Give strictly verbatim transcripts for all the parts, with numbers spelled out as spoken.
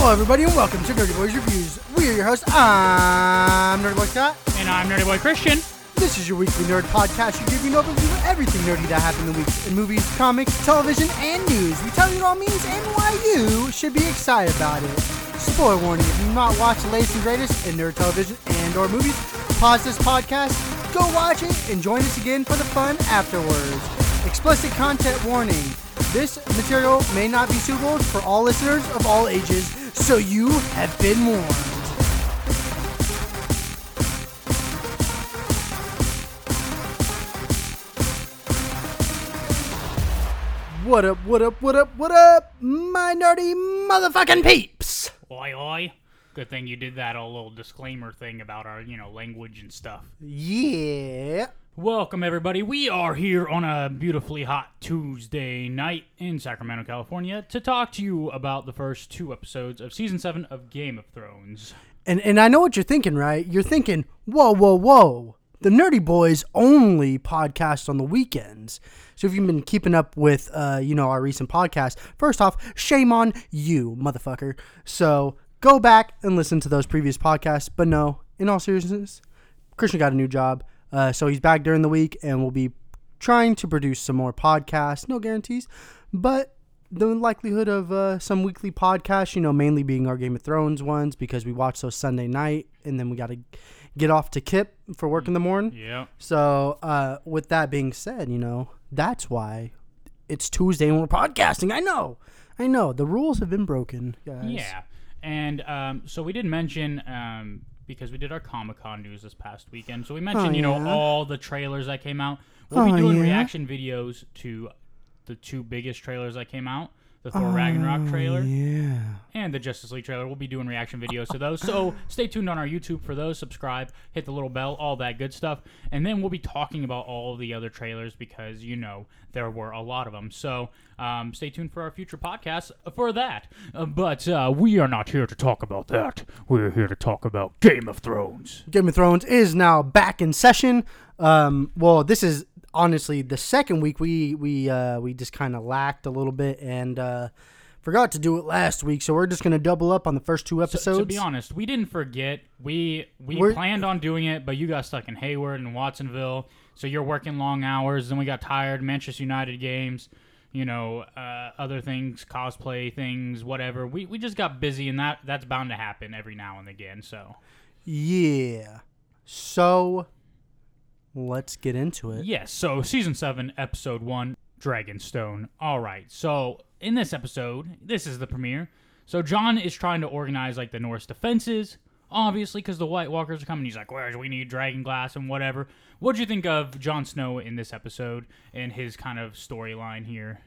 Hello, everybody, and welcome to Nerdy Boys Reviews. We are your hosts. I'm Nerdy Boy Scott. And I'm Nerdy Boy Christian. This is your weekly nerd podcast. We give you an overview of everything nerdy that happened in the week in movies, comics, television, and news. We tell you what it all means and why you should be excited about it. Spoiler warning, if you've not watched the latest and greatest in nerd television and or movies, pause this podcast, go watch it, and join us again for the fun afterwards. Explicit content warning. This material may not be suitable for all listeners of all ages, so you have been warned. What up, what up, what up, what up, my nerdy motherfucking peeps? Oi, oi. Good thing you did that a little disclaimer thing about our, you know, language and stuff. Yeah. Welcome, everybody. We are here on a beautifully hot Tuesday night in Sacramento, California, to talk to you about the first two episodes of Season seven of Game of Thrones. And and I know what you're thinking, right? You're thinking, whoa, whoa, whoa. The Nerdy Boys only podcast on the weekends. So if you've been keeping up with, uh, you know, our recent podcast, first off, shame on you, motherfucker. So go back and listen to those previous podcasts. But no, in all seriousness, Christian got a new job. Uh, so he's back during the week, and we'll be trying to produce some more podcasts. No guarantees, but the likelihood of uh, some weekly podcasts, you know, mainly being our Game of Thrones ones, because we watch those Sunday night, and then we got to get off to Kip for work in the morning. Yeah. So uh, with that being said, you know, that's why it's Tuesday and we're podcasting. I know. I know. The rules have been broken, guys. Yeah. And um, so we did mention... Um, because we did our Comic-Con news this past weekend. So we mentioned, oh, you know, yeah. all the trailers that came out. We'll oh, be doing yeah? reaction videos to the two biggest trailers that came out. The Thor oh, Ragnarok trailer yeah. and the Justice League trailer. We'll be doing reaction videos to those. So stay tuned on our YouTube for those. Subscribe, hit the little bell, all that good stuff. And then we'll be talking about all the other trailers because, you know, there were a lot of them. So um, stay tuned for our future podcasts for that. Uh, but uh, we are not here to talk about that. We're here to talk about Game of Thrones. Game of Thrones is now back in session. Um, well, this is honestly the second week we we uh, we just kind of lacked a little bit and uh, forgot to do it last week, so we're just gonna double up on the first two episodes. So, to be honest, we didn't forget. We we We're, planned on doing it, but you got stuck in Hayward and Watsonville, so you're working long hours. Then we got tired. Manchester United games, you know, uh, other things, cosplay things, whatever. We we just got busy, and that that's bound to happen every now and again. So yeah, so. Let's get into it. Yes, so Season seven, Episode one, Dragonstone. All right, so in this episode, this is the premiere. So Jon is trying to organize, like, the Norse defenses, obviously, because the White Walkers are coming. He's like, where's we need dragon glass and whatever. What'd you think of Jon Snow in this episode and his kind of storyline here?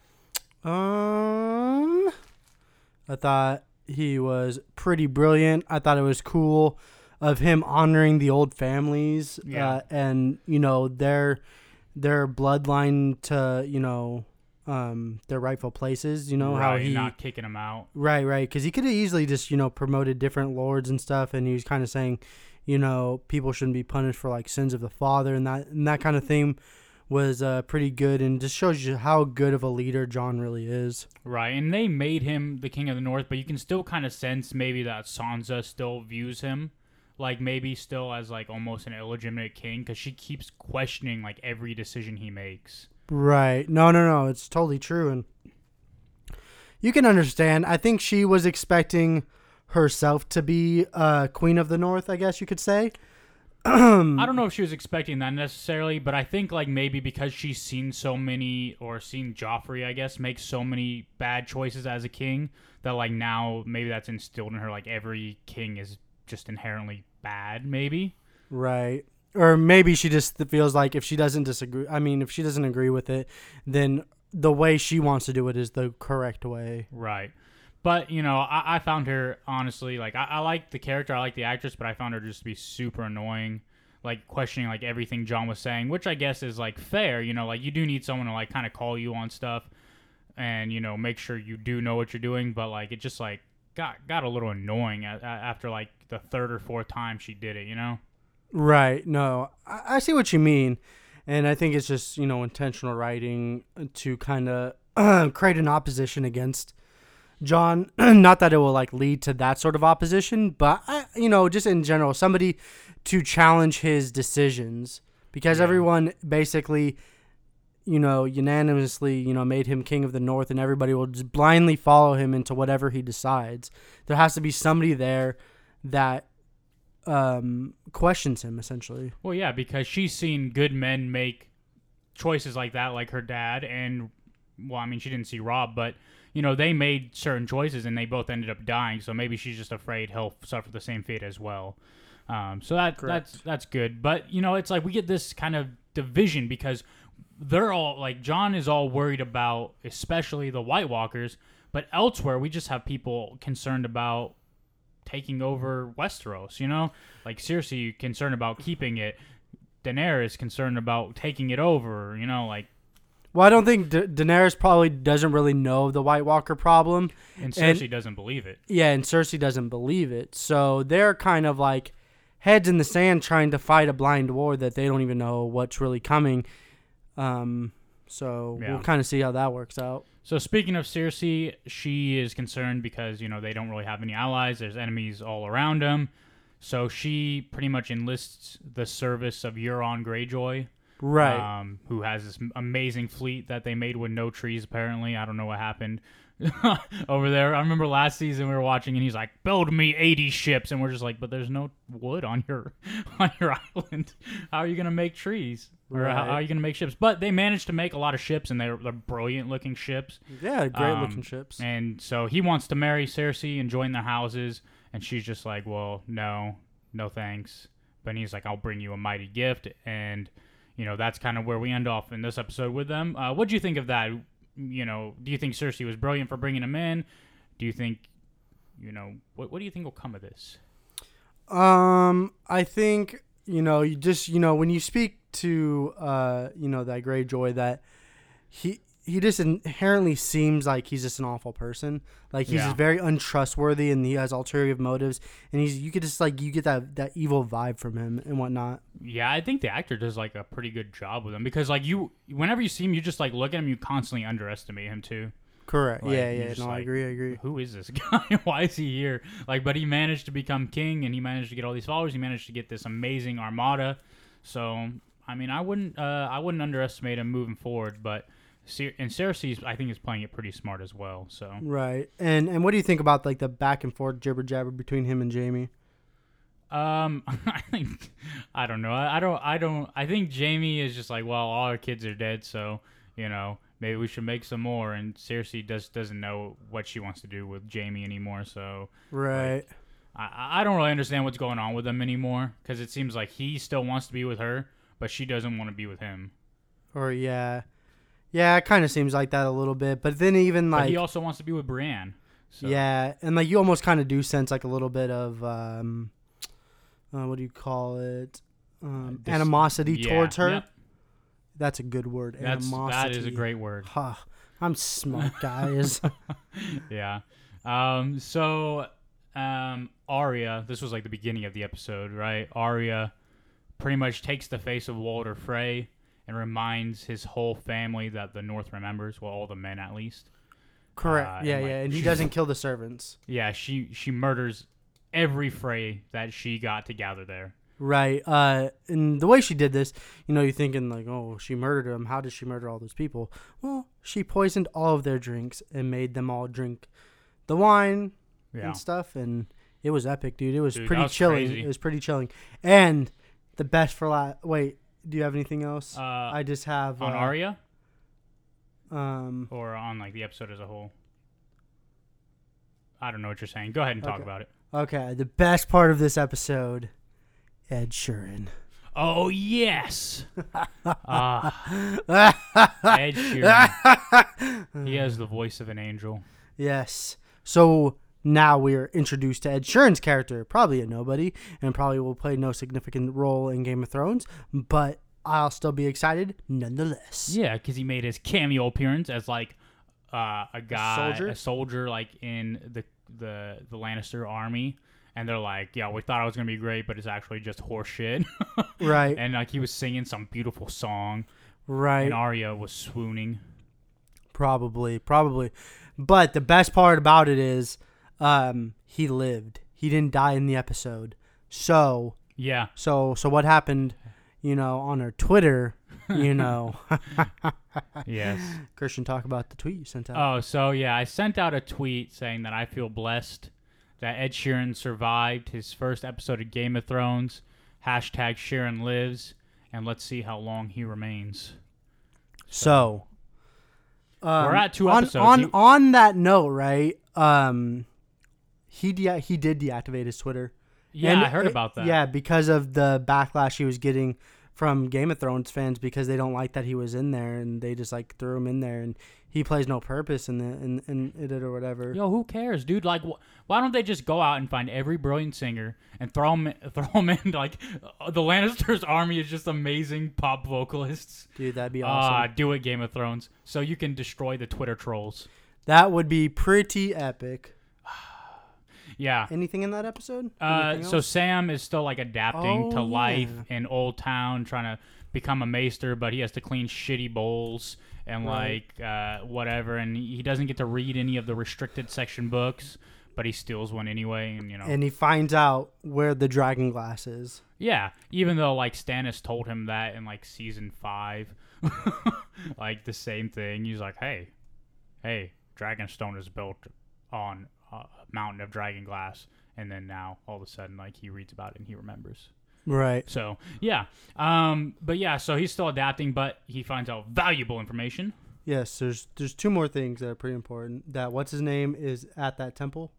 Um, I thought he was pretty brilliant. I thought it was cool of him honoring the old families, yeah. uh, and you know their their bloodline to you know um, their rightful places. You know right, how he not kicking them out. Right, right, because he could have easily just you know promoted different lords and stuff, and he was kind of saying, you know, people shouldn't be punished for like sins of the father and that and that kind of thing was uh, pretty good, and just shows you how good of a leader Jon really is. Right, and they made him the king of the North, but you can still kind of sense maybe that Sansa still views him like maybe still as like almost an illegitimate king because she keeps questioning like every decision he makes. Right. No, no, no. It's totally true. And you can understand. I think she was expecting herself to be uh, Queen of the North, I guess you could say. I don't know if she was expecting that necessarily, but I think like maybe because she's seen so many or seen Joffrey, I guess, make so many bad choices as a king that like now maybe that's instilled in her like every king is just inherently bad, maybe. Right. Or maybe she just feels like if she doesn't disagree, I mean, if she doesn't agree with it, then the way she wants to do it is the correct way. Right. But, you know, I, I found her, honestly, like, I, I like the character, I like the actress, but I found her just to be super annoying, like, questioning, like, everything Jon was saying, which I guess is, like, fair, you know, like, you do need someone to, like, kind of call you on stuff and, you know, make sure you do know what you're doing, but, like, it just, like, got got a little annoying after, like, the third or fourth time she did it, you know? Right. No, I, I see what you mean. And I think it's just, you know, intentional writing to kind of uh, create an opposition against John, not that it will like lead to that sort of opposition, but I, you know, just in general, somebody to challenge his decisions because Yeah. everyone basically, you know, unanimously, you know, made him king of the North, and everybody will just blindly follow him into whatever he decides. There has to be somebody there that um, questions him, essentially. Well, yeah, because she's seen good men make choices like that, like her dad, and well, I mean, she didn't see Rob, but you know, they made certain choices and they both ended up dying. So maybe she's just afraid he'll suffer the same fate as well. Um, so that Correct. that's that's good. But you know, it's like we get this kind of division because they're all like John is all worried about, especially the White Walkers, but elsewhere we just have people concerned about taking over Westeros. You know, like Cersei concerned about keeping it. Daenerys concerned about taking it over. You know, like. Well, I don't think da- Daenerys probably doesn't really know the White Walker problem. And Cersei doesn't believe it. Yeah, and Cersei doesn't believe it. So they're kind of like heads in the sand trying to fight a blind war that they don't even know what's really coming. Um, so Yeah. we'll kind of see how that works out. So speaking of Cersei, she is concerned because, you know, they don't really have any allies. There's enemies all around them. So she pretty much enlists the service of Euron Greyjoy. Right. Um, who has this amazing fleet that they made with no trees, apparently. I don't know what happened over there. I remember last season we were watching, and he's like, build me eighty ships. And we're just like, but there's no wood on your on your island. How are you going to make trees? Or Right. how, how are you going to make ships? But they managed to make a lot of ships, and they're, they're brilliant-looking ships. Yeah, great Um, looking ships. And so he wants to marry Cersei and join their houses, and she's just like, well, no, no thanks. But he's like, I'll bring you a mighty gift, and... You know, that's kind of where we end off in this episode with them. Uh, what do you think of that? You know, do you think Cersei was brilliant for bringing him in? Do you think, you know, what what do you think will come of this? Um, I think, you know, you just, you know, when you speak to, uh, you know, that Greyjoy, that he he just inherently seems like he's just an awful person. Like he's Yeah. very untrustworthy and he has ulterior motives. And he's you could just like you get that that evil vibe from him and whatnot. Yeah, I think the actor does like a pretty good job with him because like you, whenever you see him, you just like look at him, you constantly underestimate him too. Correct. Like, yeah, you're yeah. just No, I like, agree. I agree. Who is this guy? Why is he here? Like, but he managed to become king and he managed to get all these followers. He managed to get this amazing armada. So, I mean, I wouldn't, uh, I wouldn't underestimate him moving forward. But Cer- and Cersei, I think, is playing it pretty smart as well. So, Right. And and what do you think about like the back and forth jibber jabber between him and Jamie? um, I think, I don't know. I, I don't, I don't. I think Jamie is just like, well, all our kids are dead, so you know. Maybe we should make some more. And Cersei does, doesn't know what she wants to do with Jamie anymore. So Right. like, I, I don't really understand what's going on with them anymore because it seems like he still wants to be with her, but she doesn't want to be with him. Or yeah. Yeah, it kind of seems like that a little bit. But then even like But he also wants to be with Brienne. So. yeah, and like you almost kind of do sense like a little bit of um, uh, what do you call it? Um, Dis- animosity yeah, towards her. yep. That's a good word. That's animosity. that is a great word. Huh. I'm smart, guys. Yeah. Um. So, um, Arya. This was like the beginning of the episode, right? Arya pretty much takes the face of Walder Frey and reminds his whole family that the North remembers. Well, all the men at least. Correct. Uh, yeah, and, like, yeah, and he she- doesn't kill the servants. Yeah. She she murders every Frey that she got to gather there. Right. Uh, and the way she did this, you know, you're thinking like, oh, she murdered them. How did she murder all those people? Well, she poisoned all of their drinks and made them all drink the wine Yeah. and stuff, and it was epic, dude. It was Dude, pretty that was chilling. crazy. It was pretty chilling. And the best for last. Wait, do you have anything else? Uh, I just have on uh, Arya Um, or on like the episode as a whole. I don't know what you're saying. Go ahead and talk Okay. about it. okay, the best part of this episode, Ed Sheeran. Oh yes. Ah, Ed Sheeran. He has the voice of an angel. Yes. So now we are introduced to Ed Sheeran's character, probably a nobody, and probably will play no significant role in Game of Thrones, but I'll still be excited nonetheless. Yeah, because he made his cameo appearance as like uh, a guy, soldier? a soldier, like in the the the Lannister army, and they're like, "Yeah, we thought it was gonna be great, but it's actually just horseshit." Right. And like he was singing some beautiful song, Right. and Arya was swooning. Probably, probably. But the best part about it is um, he lived. He didn't die in the episode. So, Yeah. so, so what happened, you know, on her Twitter, you know. Yes. Christian, talk about the tweet you sent out. Oh, so yeah, I sent out a tweet saying that I feel blessed that Ed Sheeran survived his first episode of Game of Thrones. Hashtag Sheeran lives, and let's see how long he remains. So, um, We're at two on, episodes. On He- on that note, right? Um, he de- he did deactivate his Twitter. Yeah, And I heard it- about that. Yeah, because of the backlash he was getting from Game of Thrones fans because they don't like that he was in there and they just like threw him in there and he plays no purpose in the in, in, in it or whatever. Yo, who cares, dude? Like, wh- why don't they just go out and find every brilliant singer and throw them, throw them in? Like, uh, the Lannisters' army is just amazing pop vocalists. Dude, that'd be Ah, awesome. do it, Game of Thrones, so you can destroy the Twitter trolls. That would be pretty epic. Yeah. Anything in that episode? Uh, Anything so else? Sam is still like adapting Oh, to life yeah. in Old Town, trying to become a maester, but he has to clean shitty bowls and Right. like uh, whatever, and he he doesn't get to read any of the restricted section books, but he steals one anyway, and you know. And he finds out where the dragon glass is. Yeah, even though like Stannis told him that in like season five, like the same thing. He's like, "Hey, hey, Dragonstone is built on a mountain of dragon glass," and then now all of a sudden, like he reads about it and he remembers. Right. So yeah, um, but yeah, so he's still adapting, but he finds out valuable information. Yes, there's there's two more things that are pretty important. That what's his name is at that temple.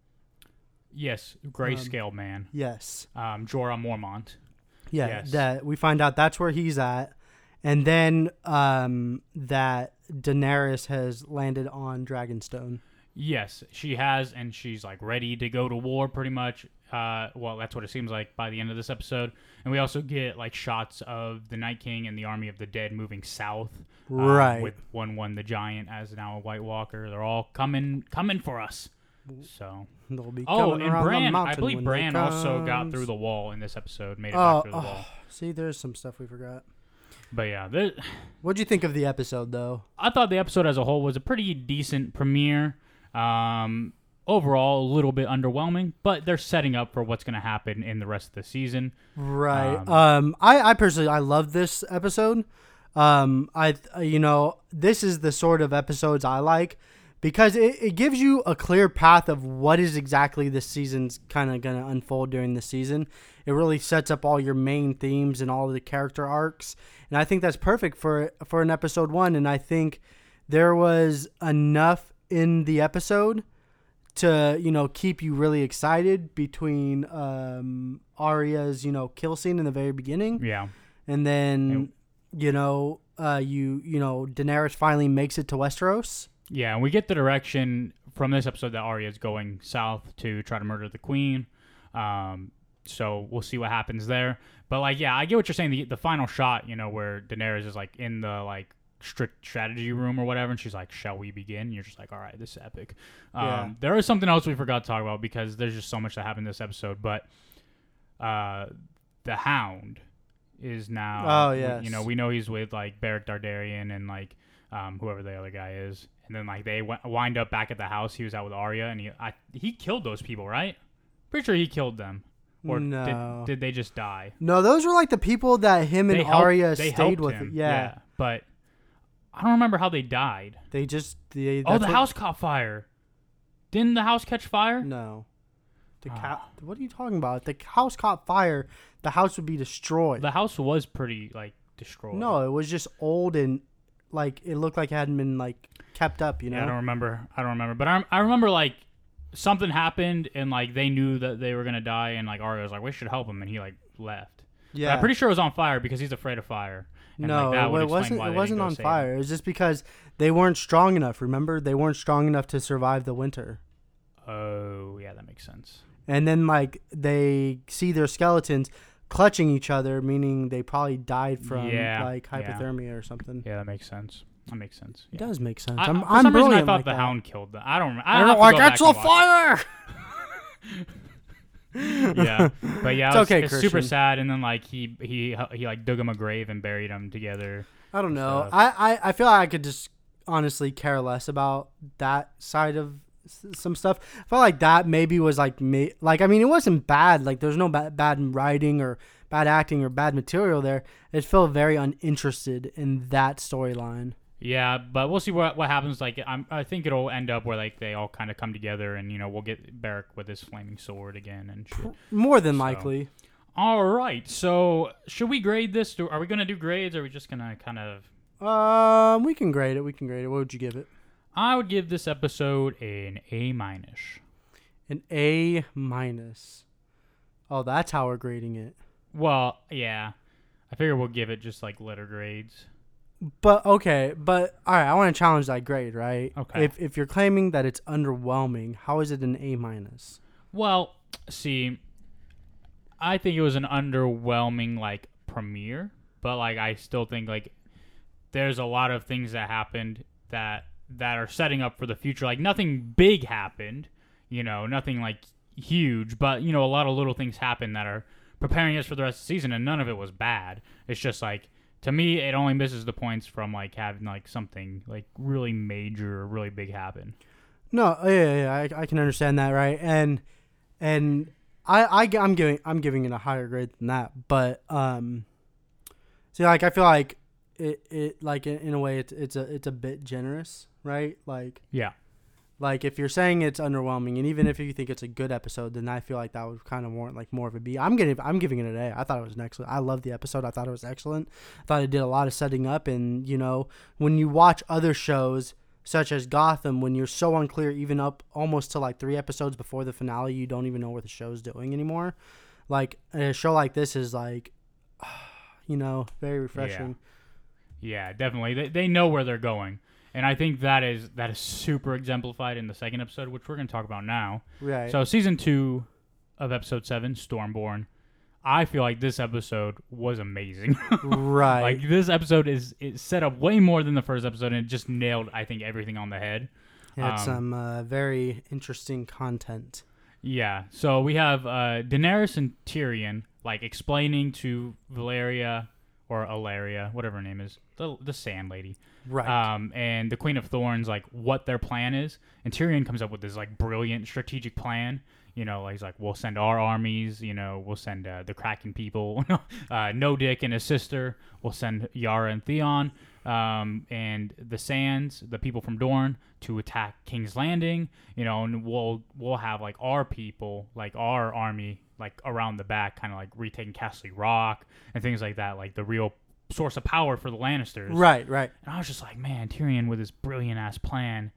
Yes, grayscale man, Yes. um, Jorah Mormont. Yeah, Yes. that we find out that's where he's at, and then um, that Daenerys has landed on Dragonstone. Yes, she has, and she's like ready to go to war, pretty much. Uh, well, that's what it seems like by the end of this episode. And we also get like shots of the Night King and the Army of the Dead moving south, uh, Right. With One One the Giant as now a White Walker. They're all coming, coming for us. So, They'll be oh, coming and around the Bran, I mountain believe when Bran it also got comes. through the wall in this episode, made it Oh, back through the oh, wall. see, there's some stuff we forgot. But yeah, there, What'd you think of the episode, though? I thought the episode as a whole was a pretty decent premiere. Um, overall, a little bit underwhelming, but they're setting up for what's going to happen in the rest of the season. Right. Um, Um, I, I personally, I love this episode. Um, I, you know, this is the sort of episodes I like because it, it gives you a clear path of what is exactly this season's kind of going to unfold during the season. It really sets up all your main themes and all of the character arcs. And I think that's perfect for, for an episode one. And I think there was enough in the episode to, you know, keep you really excited between um, Arya's, you know, kill scene in the very beginning. Yeah. And then, you know, uh, you, you know, Daenerys finally makes it to Westeros. Yeah, and we get the direction from this episode that Arya is going south to try to murder the queen. Um, so we'll see what happens there. But like, yeah, I get what you're saying. The, the final shot, you know, where Daenerys is like in the like strict strategy room or whatever, and she's like, "Shall we begin?" And you're just like, "All right, this is epic." Um, Yeah. There is something else we forgot to talk about because there's just so much that happened this episode. But uh, the Hound is now. Oh, yes. You know, we know he's with like Beric Dondarrion and like um, whoever the other guy is. And then like they w- wind up back at the house. He was out with Arya, and he I, he killed those people, right? Pretty sure he killed them, or No. did, did they just die? No, those were like the people that him and They helped- Arya they stayed helped with. him. Yeah. but I don't remember how they died. They just. They, Oh, that's the what- house caught fire. Didn't the house catch fire? No. The Ah. ca- What are you talking about? The house caught fire. The house would be destroyed. The house was pretty like destroyed. No, it was just old and like it looked like it hadn't been like kept up. You know. Yeah, I don't remember. I don't remember. But I, I remember like something happened and like they knew that they were gonna die and like Arya was like, "We should help him," and he like left. But Yeah. I'm pretty sure it was on fire because he's afraid of fire. And, No, like, that would it explain wasn't. why It they wasn't didn't go on save fire. him. It was just because they weren't strong enough. Remember, they weren't strong enough to survive the winter. Oh, yeah, that makes sense. And then like they see their skeletons clutching each other, meaning they probably died from Yeah, like yeah. hypothermia or something. Yeah, that makes sense. That makes sense. It Yeah. does make sense. I, I'm, for I'm some reason, I brilliant thought like the that. Hound killed them. I don't. I I don't don't have to like go it's back a and watch fire. it. Yeah, but yeah, It's it's, okay, it's super Christian. sad. And then like he he he like dug him a grave and buried him together. I don't know. stuff. I, I, I feel like I could just honestly care less about that side of s- some stuff. I felt like that maybe was like ma- like I mean it wasn't bad. Like there's no ba- bad writing or bad acting or bad material there. It felt very uninterested in that storyline. Yeah, but we'll see what what happens. Like, I'm, I think it'll end up where like they all kind of come together, and you know we'll get Beric with his flaming sword again and shit. More than So- likely. All right, so should we grade this? Do, are we gonna do grades? Or are we just gonna kind of? Um, we can grade it. We can grade it. What would you give it? I would give this episode an A minus. An A minus. Oh, that's how we're grading it. Well, yeah, I figure we'll give it just like letter grades. But okay, but all right. I want to challenge that grade, right? Okay. If if you're claiming that it's underwhelming, how is it an A minus? Well, see, I think it was an underwhelming like premiere, but like I still think like there's a lot of things that happened that that are setting up for the future. Like nothing big happened, you know, nothing like huge, but you know, a lot of little things happened that are preparing us for the rest of the season, and none of it was bad. It's just like to me, it only misses the points from like having like something like really major or really big happen. No, yeah, yeah, yeah I, I can understand that, right? And and I, I I'm giving I'm giving it a higher grade than that, but um, see, like I feel like it, it like in, in a way it's it's a it's a bit generous, right? Like Yeah. like if you're saying it's underwhelming, and even if you think it's a good episode, then I feel like that would kind of warrant like more of a B. I'm getting I'm giving it an A. I thought it was an excellent. I love the episode. I thought it was excellent. I thought it did a lot of setting up, and you know when you watch other shows such as Gotham, when you're so unclear, even up almost to like three episodes before the finale, you don't even know what the show's doing anymore. Like a show like this is like, you know, very refreshing. Yeah, definitely. They they know where they're going. And I think that is that is super exemplified in the second episode, which we're going to talk about now. Right. So season two of episode seven, Stormborn. I feel like this episode was amazing. right. Like this episode is it set up way more than the first episode, and it just nailed, I think, everything on the head. It had um, some uh, very interesting content. Yeah. So we have uh, Daenerys and Tyrion like explaining to Valeria or Alaria, whatever her name is, the the Sand Lady. Right. Um, and the Queen of Thorns, like, what their plan is. And Tyrion comes up with this, like, brilliant strategic plan. You know, like, he's like, we'll send our armies. You know, we'll send uh, the Kraken people. uh, No Dick and his sister. We'll send Yara and Theon. Um, and the Sands, the people from Dorne, to attack King's Landing. You know, and we'll we'll have, like, our people, like, our army, like, around the back, kind of, like, retaking Castle Rock and things like that. Like, the real source of power for the Lannisters. Right, right. And I was just like, man, Tyrion with his brilliant ass plan.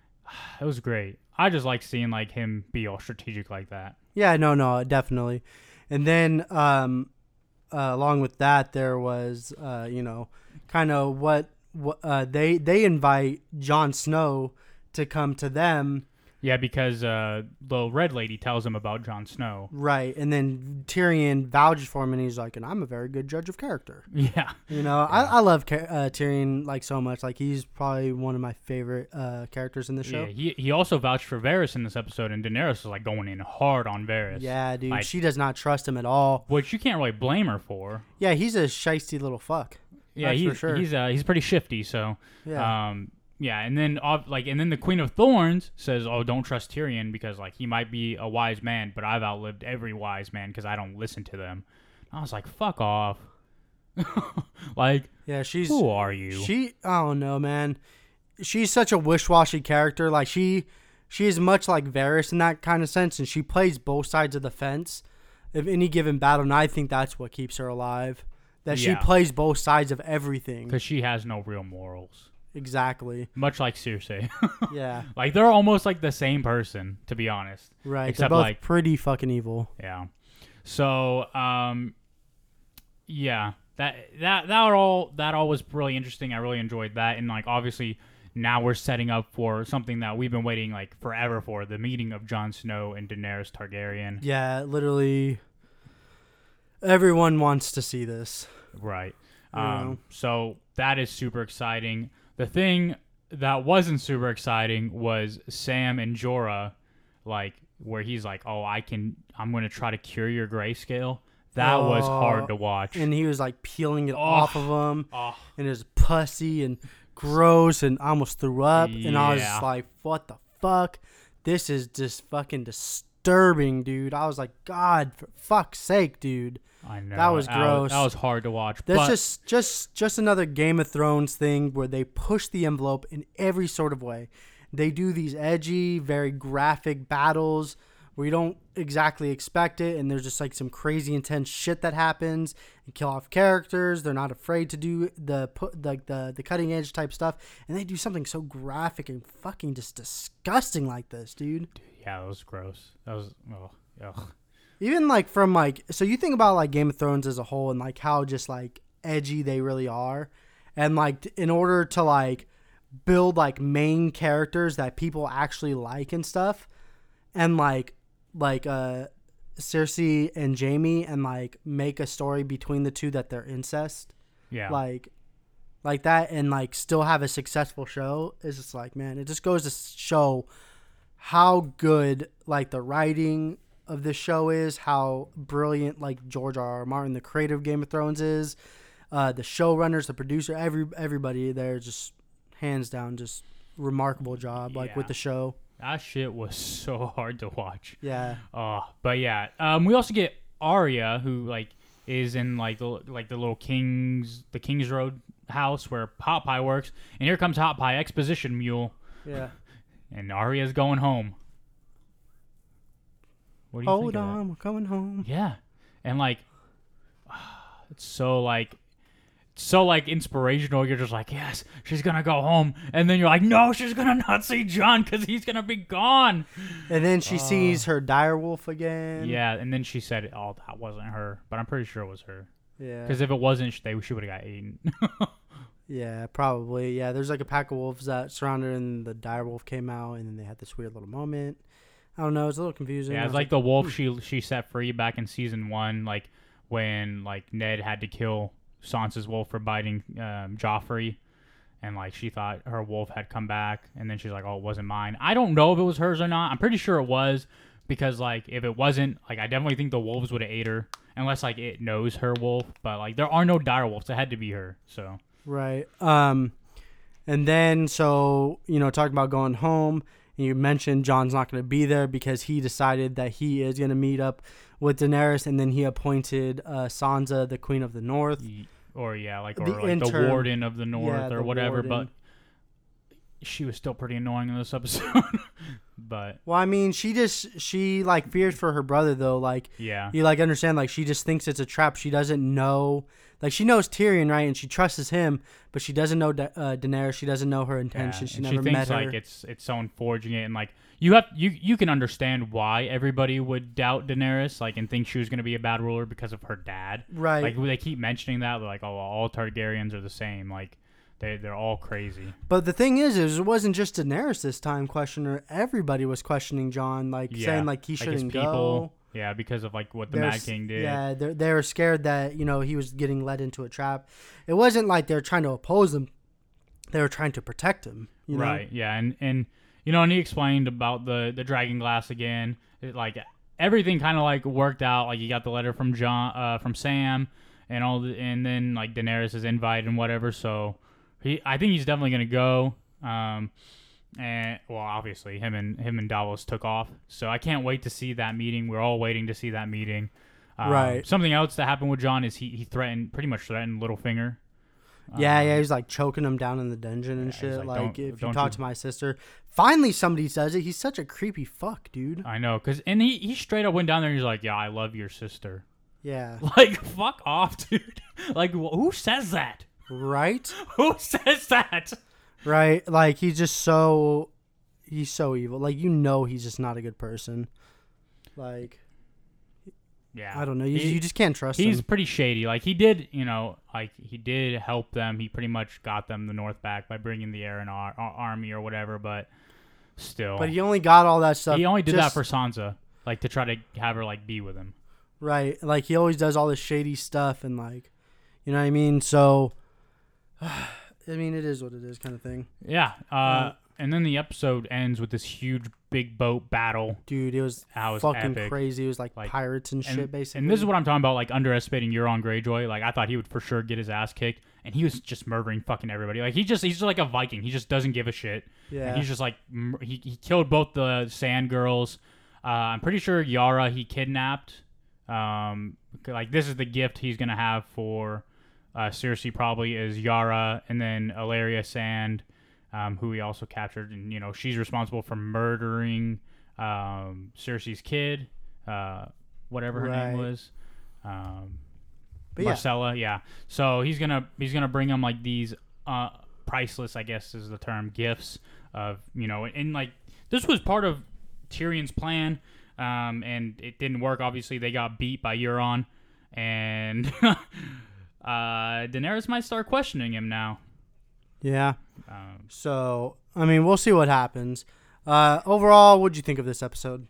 It was great. I just like seeing like him be all strategic like that. Yeah, no, no, definitely. And then um, uh, along with that, there was, uh, you know, kind of what, what uh, they they invite Jon Snow to come to them. Yeah, because uh, the Red Lady tells him about Jon Snow. Right, and then Tyrion vouches for him, and he's like, and I'm a very good judge of character. Yeah. You know, Yeah. I, I love uh, Tyrion, like, so much. Like, he's probably one of my favorite uh, characters in the show. Yeah, he, he also vouched for Varys in this episode, and Daenerys is like going in hard on Varys. Yeah, dude. Like- she does not trust him at all. Which you can't really blame her for. Yeah, he's a shisty little fuck. Yeah, That's he's for sure. he's uh, he's pretty shifty, so Yeah. um yeah, and then off like and then the Queen of Thorns says, "Oh, don't trust Tyrion because like he might be a wise man, but I've outlived every wise man because I don't listen to them." And I was like, "Fuck off!" Like, yeah, she's who are you? She, I don't know, man. She's such a wish-washy character. Like she, she is much like Varys in that kind of sense, and she plays both sides of the fence of any given battle. And I think that's what keeps her alive. That she Yeah. plays both sides of everything. Because she has no real morals, Exactly. much like Cersei. Yeah. Like they're almost like the same person, to be honest. Right. Except They're both like pretty fucking evil. Yeah. So, um, yeah, that that that all that all was really interesting. I really enjoyed that, and like obviously now we're setting up for something that we've been waiting like forever for: the meeting of Jon Snow and Daenerys Targaryen. Yeah, literally. Everyone wants to see this. Right. You Um. know. So that is super exciting. The thing that wasn't super exciting was Sam and Jorah, like where he's like, "Oh, I can. I'm going to try to cure your grayscale." That was Oh, hard to watch. And he was like peeling it Oh. off of him, oh. and his pussy, and gross, and I almost threw up. And I was Yeah. like, what the fuck? This is just fucking disturbing, dude. I was like, God, for fuck's sake, dude. I know That was gross. That was hard to watch. That's but just just just another Game of Thrones thing where they push the envelope in every sort of way. They do these edgy, very graphic battles where you don't exactly expect it, and there's just like some crazy intense shit that happens and kill off characters. They're not afraid to do the put like the, the cutting edge type stuff, and they do something so graphic and fucking just disgusting like this, dude. yeah, that was gross. That was oh, ugh. Even like from like so you think about like Game of Thrones as a whole and like how just like edgy they really are, and like in order to like build like main characters that people actually like and stuff, and like like uh Cersei and Jaime, and like make a story between the two that they're incest, Yeah. like like that, and like still have a successful show is just like, man, it just goes to show how good like the writing of this show is, how brilliant like George R. R. Martin, the creator of Game of Thrones, is. Uh, the showrunners, the producer, every everybody there, just hands down, just remarkable job like Yeah. with the show. That shit was so hard to watch. Yeah, Oh, but yeah. Um, we also get Arya, who like is in like the like the little King's the King's Road house where Hot Pie works, and here comes Hot Pie, exposition mule, yeah. and Arya's going home. What do you Hold think of that? on, we're coming home. Yeah, and like, it's so like, so like inspirational. You're just like, yes, she's gonna go home, and then you're like, no, she's gonna not see John because he's gonna be gone. And then she sees her direwolf again. Yeah, and then she said, oh, that wasn't her, but I'm pretty sure it was her. yeah, Because if it wasn't, they she would have got eaten. yeah, probably. Yeah, there's like a pack of wolves that surrounded her, and the direwolf came out, and then they had this weird little moment. I don't know. It's a little confusing. Yeah, I it's was like the wolf she she set free back in season one, like when like Ned had to kill Sansa's wolf for biting um, Joffrey, and like she thought her wolf had come back, and then she's like, "Oh, it wasn't mine." I don't know if it was hers or not. I'm pretty sure it was, because like if it wasn't, like I definitely think the wolves would have ate her, unless like it knows her wolf. But like there are no dire wolves. It had to be her. So Right. Um, and then so you know, talking about going home. And you mentioned John's not going to be there because he decided that he is going to meet up with Daenerys, and then he appointed uh, Sansa the Queen of the North. y- or yeah, like or The like the intern. warden of the north Yeah, or the whatever. warden. But she was still pretty annoying in this episode. But Well, I mean, she just she like feared for her brother though. Like yeah. you like understand, like she just thinks it's a trap. She doesn't know. Like she knows Tyrion, right, and she trusts him, but she doesn't know Da- uh, Daenerys. She doesn't know her Yeah, intentions. She and never she thinks met her. like it's it's someone forging it, and like you have you you can understand why everybody would doubt Daenerys, like and think she was going to be a bad ruler because of her dad. Right. Like they keep mentioning that, they're like, oh, well, all Targaryens are the same. Like they they're all crazy. But the thing is, is it wasn't just Daenerys this time questioning her. Everybody was questioning John, like Yeah. saying like he Like his shouldn't people. go. Yeah, because of like what the They're Mad s- King did. Yeah, they they were scared that you know he was getting led into a trap. It wasn't like they were trying to oppose him; they were trying to protect him. You know? Right. Yeah, and and you know, and he explained about the the dragon glass again. It, like everything kind of like worked out. Like you got the letter from John, uh, from Sam, and all the, and then like Daenerys' invite and whatever. So he, I think he's definitely gonna go. Um, and well, obviously him and him and Davos took off. So I can't wait to see that meeting. We're all waiting to see that meeting. Um, Right. Something else that happened with John is he he threatened pretty much threatened Littlefinger. Yeah, Um, yeah, he's like choking him down in the dungeon and yeah, he's shit. like, Like, "Don't- if you don't talk you-" to my sister, finally somebody says it. He's such a creepy fuck, dude. I know, cause and he, he straight up went down there and he's like, yeah, I love your sister. Yeah, Like, fuck off, dude. Like, wh- who says that? right, Who says that? right. Like he's just so, he's so evil. Like you know, he's just not a good person. Like Yeah, I don't know. You, He- you just can't trust he's him. pretty shady. Like, he did, you know, like he did help them. He pretty much got them the North back by bringing the Aaron ar- ar- army or whatever. But still, But he only got all that stuff. he only did just- that for Sansa, like to try to have her like be with him. Right. Like he always does all this shady stuff and like, you know what I mean? So, I mean, it is what it is kind of thing. Yeah. Uh, Uh, and then the episode ends with this huge big boat battle. Dude, it was That was fucking epic. crazy. It was like, Like, pirites and, And, shit, basically. and this is what I'm talking about, like underestimating Euron Greyjoy. Like I thought he would for sure get his ass kicked, and he was just murdering fucking everybody. Like he just he's just like a Viking. He just doesn't give a shit. Yeah. And he's just like mur- he he killed both the Sand Girls. Uh, I'm pretty sure Yara he kidnapped. Um, like this is the gift he's gonna have for uh, Cersei probably is Yara, and then Ilaria Sand, um, who he also captured, and you know she's responsible for murdering um, Cersei's kid, uh, whatever her Right. name was, um, But yeah. Marcella. Yeah. So he's gonna he's gonna bring him like these uh, priceless, I guess is the term, gifts of you know, and like this was part of Tyrion's plan. Um, and it didn't work. Obviously, they got beat by Euron, and uh, Daenerys might start questioning him now. Yeah. Um, So, I mean, we'll see what happens. Uh, overall, what'd you think of this episode?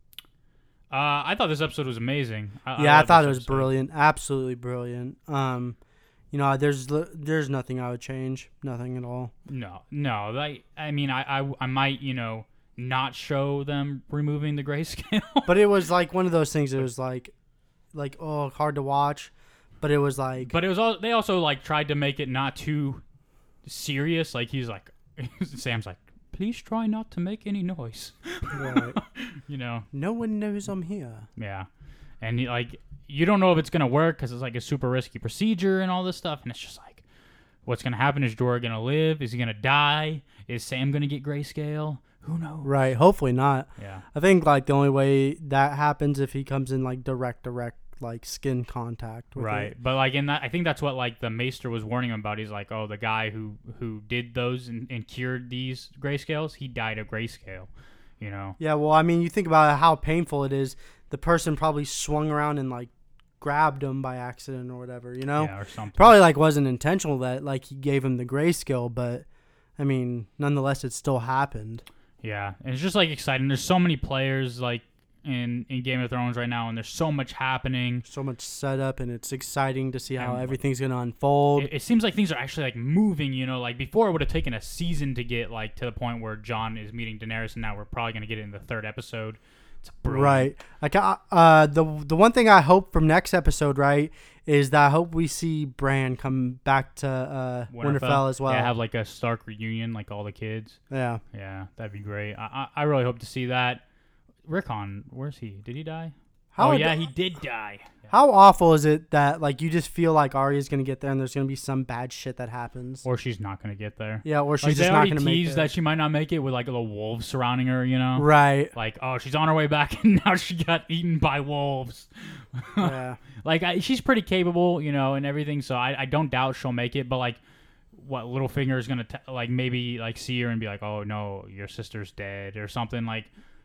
uh, I thought this episode was amazing. I, yeah, I, loved thought this it was episode. brilliant. Absolutely brilliant. Um, you know, there's li- there's nothing I would change. Nothing at all. No, no. Like, I mean, I, I, I might, you know, not show them removing the grayscale. But it was like one of those things. It was like, like oh, hard to watch. But it was like, But it was all, they also like tried to make it not too serious. Like he's like, Sam's like, please try not to make any noise. right. You know. No one knows I'm here. Yeah, and he, like you don't know if it's gonna work because it's like a super risky procedure and all this stuff, and it's just like, what's gonna happen? Is Jorah gonna live? Is he gonna die? Is Sam gonna get grayscale? Who knows? Right. Hopefully not. Yeah, I think like the only way that happens if he comes in like direct, direct like skin contact. With right. It. But like in that, I think that's what like the Maester was warning him about. He's like, oh, the guy who who did those and, and cured these grayscales, he died of grayscale. You know. Yeah. Well, I mean, you think about how painful it is. The person probably swung around and like grabbed him by accident or whatever. You know. Yeah, or something. Probably like wasn't intentional that like he gave him the grayscale, but I mean, nonetheless, it still happened. Yeah, and it's just like exciting. There's so many players like in in Game of Thrones right now, and there's so much happening. So much setup, and it's exciting to see how And, everything's gonna unfold. It, it seems like things are actually like moving. You know, like before it would have taken a season to get like to the point where Jon is meeting Daenerys, and now we're probably gonna get it in the third episode. It's brilliant. Right. Like uh, uh, the the one thing I hope from next episode, right, is that I hope we see Bran come back to uh, Winterfell. Winterfell as well. Yeah, have like a Stark reunion, like all the kids. Yeah. Yeah, that'd be great. I I, I really hope to see that. Rickon, where's he? Did he die? How oh ad- yeah, he did die. Yeah. How awful is it that like you just feel like Arya's gonna get there and there's gonna be some bad shit that happens? Or she's not gonna get there. Yeah, or she's Like, just they not already gonna make teased it. that she might not make it with like the wolves surrounding her. You know. Right. Like, oh, she's on her way back, and now she got eaten by wolves. Yeah. Like, I, she's pretty capable, you know, and everything. So I, I don't doubt she'll make it. But like, what Littlefinger is gonna t- like maybe like see her and be like, oh no, your sister's dead or something. Like,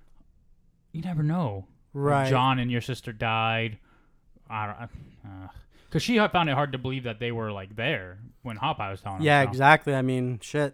you never know. Right. John and your sister died. I don't. Because uh, she found it hard to believe that they were like there when Hawkeye was telling her. Yeah, so. exactly. I mean, shit.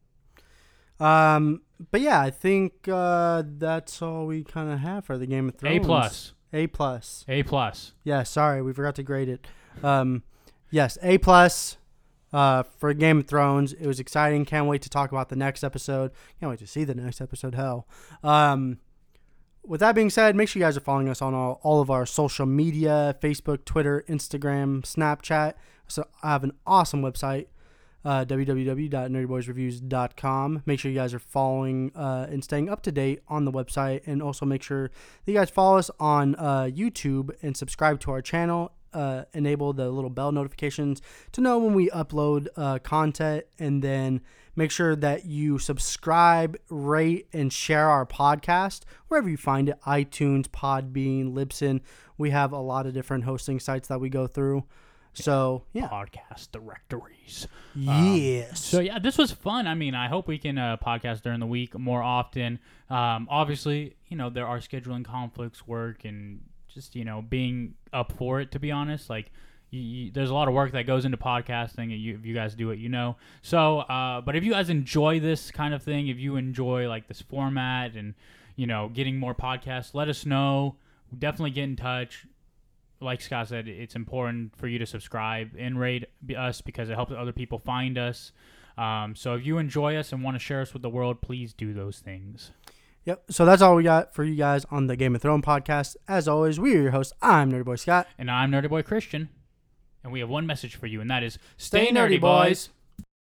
Um, but yeah, I think uh, that's all we kind of have for the Game of Thrones. A plus. A plus. A plus. Yeah, sorry, we forgot to grade it. Um, yes, A plus. Uh, for Game of Thrones, it was exciting. Can't wait to talk about the next episode. Can't wait to see the next episode. Hell. Um, with that being said, make sure you guys are following us on all, all of our social media: Facebook, Twitter, Instagram, Snapchat. So I have an awesome website. Uh, w w w dot nerdy boys reviews dot com. Make sure you guys are following uh, and staying up to date on the website, and also make sure that you guys follow us on uh, YouTube and subscribe to our channel. Uh, enable the little bell notifications to know when we upload uh, content, and then make sure that you subscribe, rate, and share our podcast wherever you find it: iTunes, Podbean, Libsyn. We have a lot of different hosting sites that we go through. So yeah, Podcast directories. yes. So yeah, this was fun. I mean, I hope we can uh, podcast during the week more often. Um, obviously, you know, there are scheduling conflicts, work, and just, you know, being up for it, to be honest. Like, you, you, there's a lot of work that goes into podcasting, and you, if you guys do it, you know. So, uh, but if you guys enjoy this kind of thing, if you enjoy, like, this format and, you know, getting more podcasts, let us know. Definitely get in touch. Like Scott said, it's important for you to subscribe and rate us because it helps other people find us. Um, so if you enjoy us and want to share us with the world, please do those things. Yep. So that's all we got for you guys on the Game of Thrones podcast. As always, we are your hosts. I'm Nerdy Boy Scott. And I'm Nerdy Boy Christian. And we have one message for you, and that is Stay nerdy, boys.